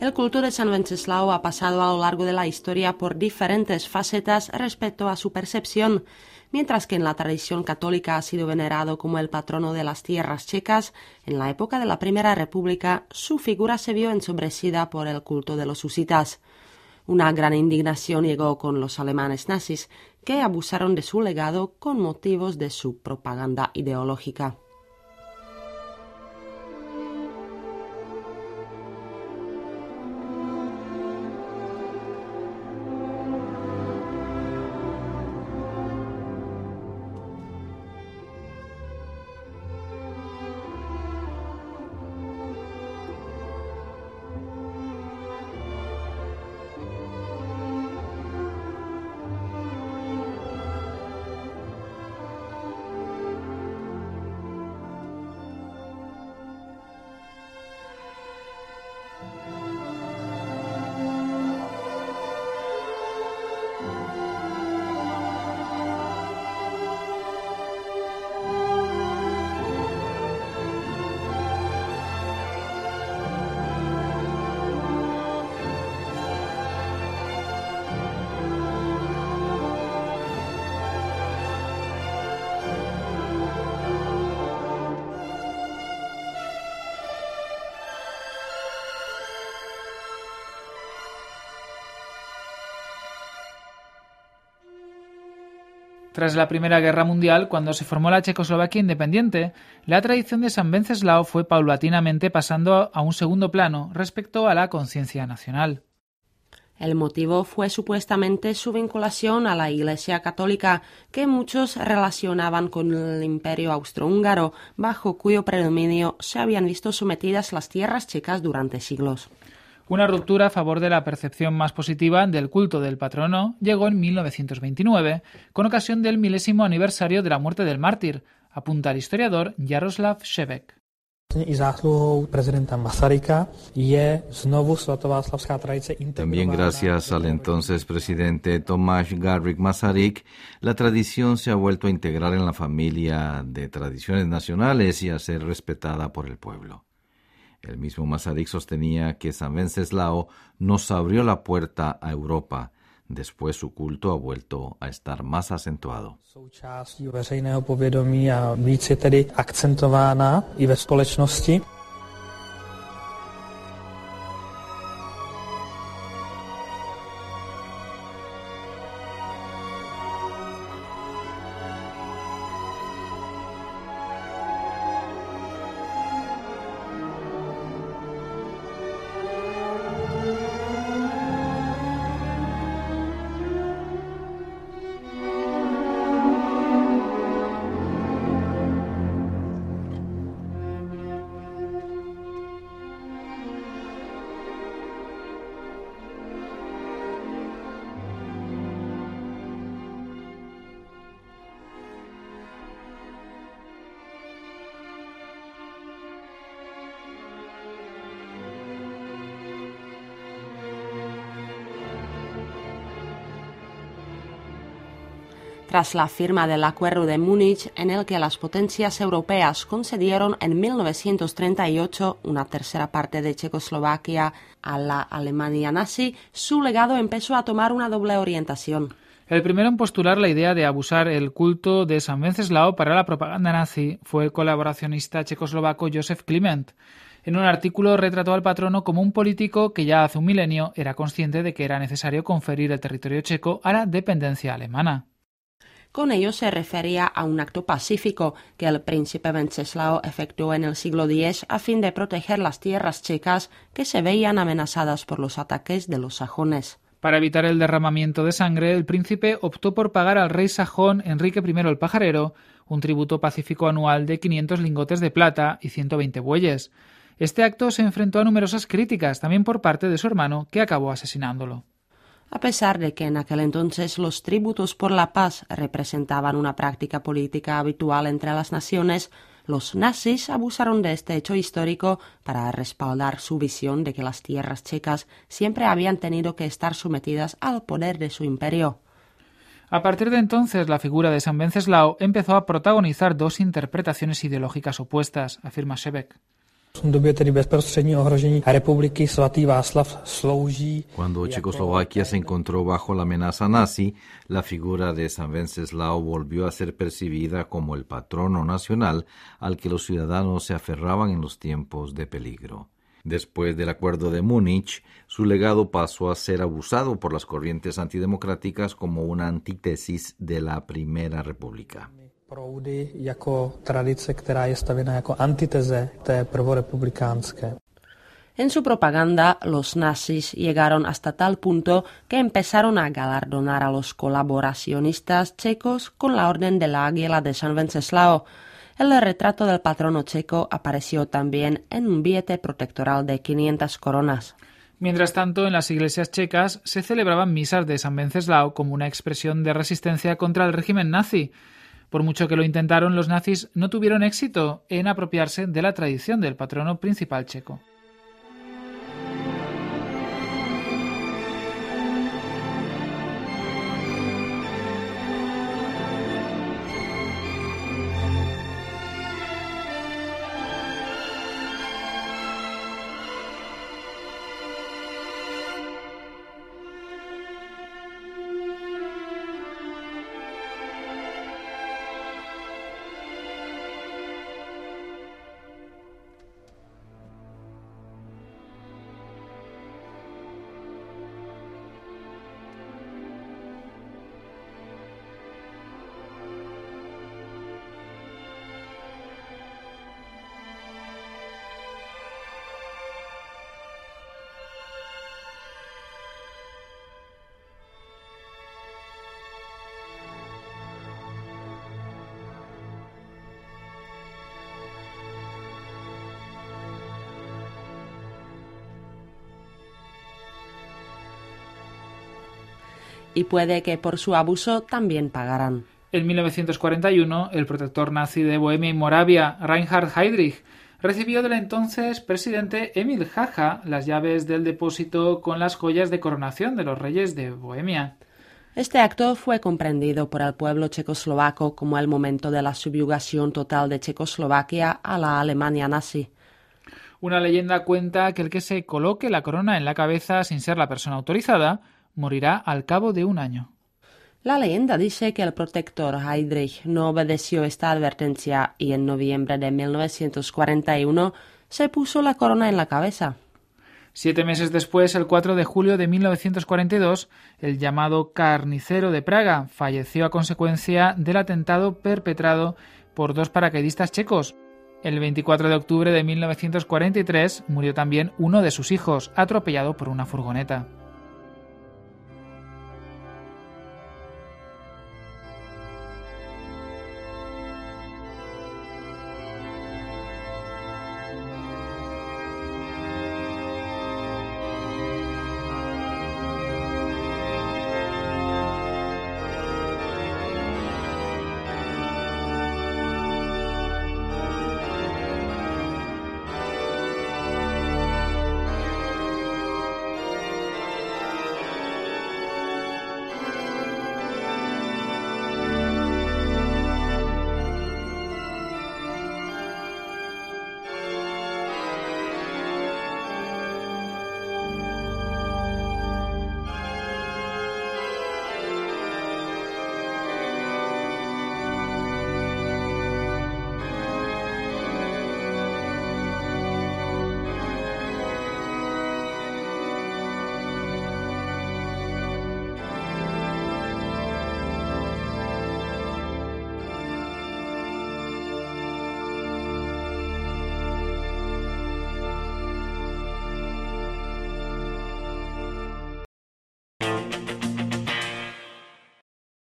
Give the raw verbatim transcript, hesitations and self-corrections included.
El culto de San Venceslao ha pasado a lo largo de la historia por diferentes facetas respecto a su percepción. Mientras que en la tradición católica ha sido venerado como el patrono de las tierras checas, en la época de la Primera República su figura se vio ensombrecida por el culto de los husitas. Una gran indignación llegó con los alemanes nazis, que abusaron de su legado con motivos de su propaganda ideológica. Tras la Primera Guerra Mundial, cuando se formó la Checoslovaquia independiente, la tradición de San Venceslao fue paulatinamente pasando a un segundo plano respecto a la conciencia nacional. El motivo fue supuestamente su vinculación a la Iglesia católica, que muchos relacionaban con el Imperio austrohúngaro, bajo cuyo predominio se habían visto sometidas las tierras checas durante siglos. Una ruptura a favor de la percepción más positiva del culto del patrono llegó en mil novecientos veintinueve, con ocasión del milésimo aniversario de la muerte del mártir, apunta el historiador Jaroslav Šebek. También gracias al entonces presidente Tomáš Garrigue Masaryk, la tradición se ha vuelto a integrar en la familia de tradiciones nacionales y a ser respetada por el pueblo. El mismo Masaryk sostenía que San Venceslao nos abrió la puerta a Europa. Después su culto ha vuelto a estar más acentuado. Součástí veřejného povědomí a víc je tedy akcentována i ve společnosti. Tras la firma del Acuerdo de Múnich, en el que las potencias europeas concedieron en mil novecientos treinta y ocho una tercera parte de Checoslovaquia a la Alemania nazi, su legado empezó a tomar una doble orientación. El primero en postular la idea de abusar el culto de San Venceslao para la propaganda nazi fue el colaboracionista checoslovaco Josef Kliment. En un artículo retrató al patrono como un político que ya hace un milenio era consciente de que era necesario conferir el territorio checo a la dependencia alemana. Con ello se refería a un acto pacífico que el príncipe Venceslao efectuó en el siglo diez a fin de proteger las tierras checas que se veían amenazadas por los ataques de los sajones. Para evitar el derramamiento de sangre, el príncipe optó por pagar al rey sajón Enrique primero el Pajarero un tributo pacífico anual de quinientos lingotes de plata y ciento veinte bueyes. Este acto se enfrentó a numerosas críticas, también por parte de su hermano, que acabó asesinándolo. A pesar de que en aquel entonces los tributos por la paz representaban una práctica política habitual entre las naciones, los nazis abusaron de este hecho histórico para respaldar su visión de que las tierras checas siempre habían tenido que estar sometidas al poder de su imperio. A partir de entonces, la figura de San Venceslao empezó a protagonizar dos interpretaciones ideológicas opuestas, afirma Šebek. Cuando Checoslovaquia se encontró bajo la amenaza nazi, la figura de San Wenceslao volvió a ser percibida como el patrono nacional al que los ciudadanos se aferraban en los tiempos de peligro. Después del Acuerdo de Múnich, su legado pasó a ser abusado por las corrientes antidemocráticas como una antítesis de la Primera República. Proudy jako tradice, která je stavěna jako antiteze té prvorepublikánské. En su propaganda, los nazis llegaron hasta tal punto que empezaron a galardonar a los colaboracionistas checos con la Orden de la Águila de San Wenceslao. El retrato del patrono checo apareció también en un billete protectoral de quinientas coronas. Mientras tanto, en las iglesias checas se celebraban misas de San Wenceslao como una expresión de resistencia contra el régimen nazi. Por mucho que lo intentaron, los nazis no tuvieron éxito en apropiarse de la tradición del patrono principal checo. Y puede que por su abuso también pagarán. En mil novecientos cuarenta y uno, el protector nazi de Bohemia y Moravia, Reinhard Heydrich, recibió del entonces presidente Emil Hacha las llaves del depósito con las joyas de coronación de los reyes de Bohemia. Este acto fue comprendido por el pueblo checoslovaco como el momento de la subyugación total de Checoslovaquia a la Alemania nazi. Una leyenda cuenta que el que se coloque la corona en la cabeza sin ser la persona autorizada morirá al cabo de un año. La leyenda dice que el protector Heydrich no obedeció esta advertencia y en noviembre de mil novecientos cuarenta y uno se puso la corona en la cabeza. Siete meses después, el cuatro de julio de mil novecientos cuarenta y dos, el llamado Carnicero de Praga falleció a consecuencia del atentado perpetrado por dos paracaidistas checos. El veinticuatro de octubre de mil novecientos cuarenta y tres murió también uno de sus hijos, atropellado por una furgoneta.